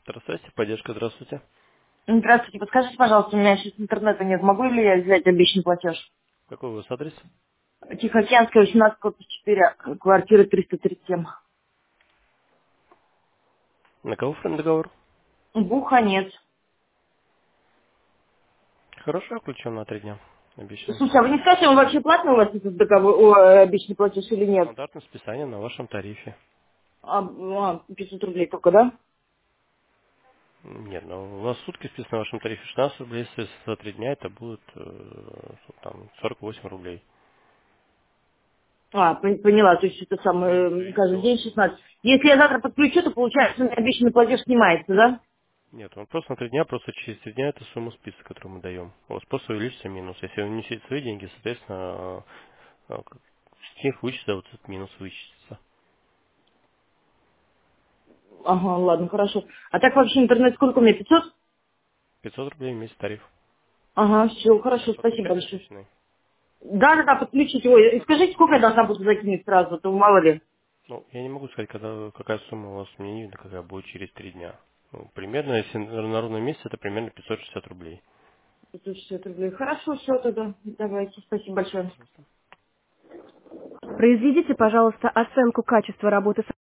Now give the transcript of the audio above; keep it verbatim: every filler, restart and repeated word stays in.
Здравствуйте, поддержка, здравствуйте. Здравствуйте, подскажите, пожалуйста, у меня сейчас интернета нет. Могу ли я взять обещанный платеж? Какой у вас адрес? Тихоокеанская, восемнадцать, корпус четыре, квартира триста тридцать семь. На кого оформлен договор? Буханец. Хорошо, включен на три дня. Обещанный. Слушай, а вы не скажете, он вообще платный у вас этот договор, о, э, обещанный платеж или нет? Стандартное списание на вашем тарифе. А, а, пятьсот рублей только, да? Нет, ну у вас сутки списано на вашем тарифе шестнадцать рублей, если за три дня это будет э, там, сорок восемь рублей. А, пон- поняла, то есть это Минус самое, э, каждый вывести. день шестнадцать. Если я завтра подключу, то получается, у меня обещанный платеж снимается, да? Нет, он просто на три дня, просто через три дня это сумма списка, которую мы даем. У вас просто увеличится минус. Если вы внесете свои деньги, соответственно, э, э, с них вычтется, вот этот минус вычтется. Ага, ладно, хорошо. А так вообще интернет сколько у меня, пятьсот? пятьсот рублей в месяц тариф. Ага, все, хорошо, спасибо Подключать большое. обещанный. Да, да, да, подключите. Ой, и скажите, сколько я должна буду закинуть сразу, а то мало ли. Ну, я не могу сказать, когда, какая сумма у вас, мне не видно, какая будет через три дня. Ну, примерно, если на на ровном месяце, это примерно пятьсот шестьдесят рублей. пятьсот шестьдесят рублей. Хорошо, все тогда. Давайте, спасибо большое. Произведите, пожалуйста, оценку качества работы